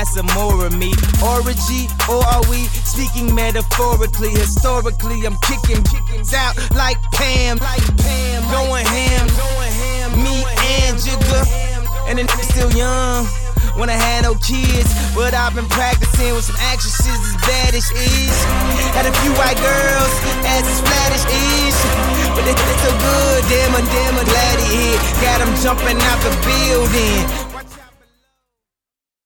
some more of me. Orgy, or are we speaking metaphorically? Historically, I'm kicking out like Pam, going ham, me and Jigga, and the nigga still young. When I had no kids, but I've been practicing with some actresses as bad as is. Had a few white girls, as as flat as is. But it's so good, damn, glad he hit. Got him jumping out the building.